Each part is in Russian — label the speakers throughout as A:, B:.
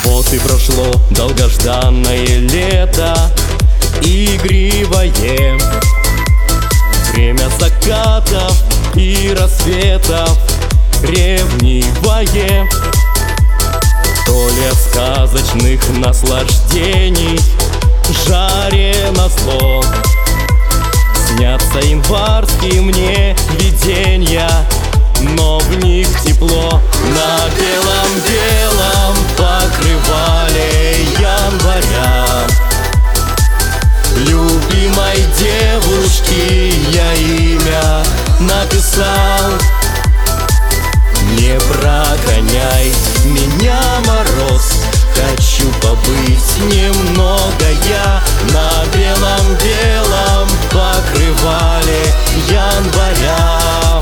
A: Вот и прошло долгожданное лето, игривое, время закатов и рассветов, ревнивое. То ли от сказочных наслаждений жаре назло снятся январские мне виденья, но в них тепло. На белом-белом покрывале января любимой девушки я имя написал. Не прогоняй меня, мороз, хочу побыть немного я на белом-белом покрывале января.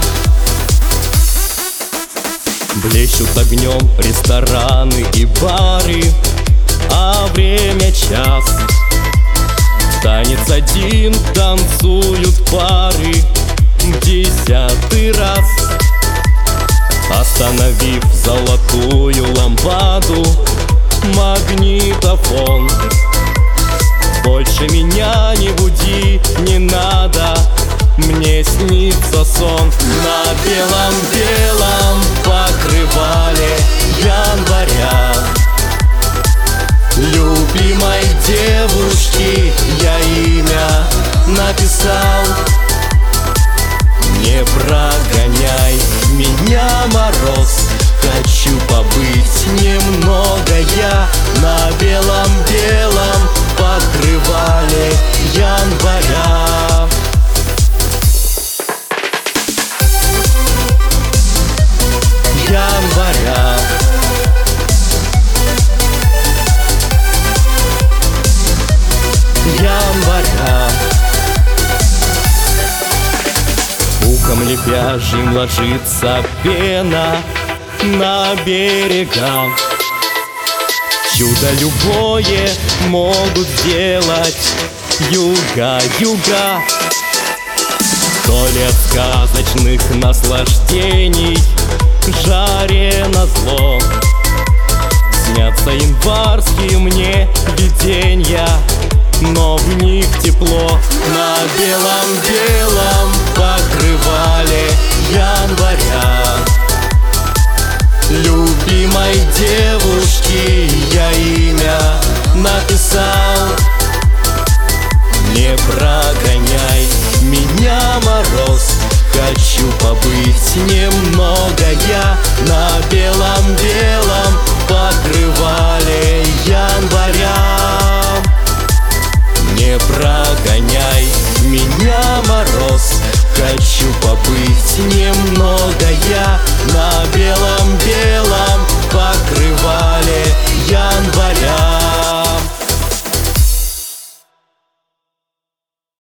A: Блещут огнем рестораны и бары, а время час. Танец один танцуют пары в 10-й раз. Остановив золотую лампаду, магнитофон, больше меня не буди, не надо, мне снится сон. На белом-белом покрывале января любимой девушки я имя написал. Не прогоняй меня, мороз, хочу побыть немного я на белом-белом покрывале января. Января. Января. Пухом лебяжьим ложится пена на берега. Чудо любое могут сделать юга. То ли от сказочных наслаждений жаре назло снятся январские мне виденья, но в них тепло. На белом-белом покрывале января любимой девушки я имя написал. Не прогоняй меня, мороз, хочу побыть немного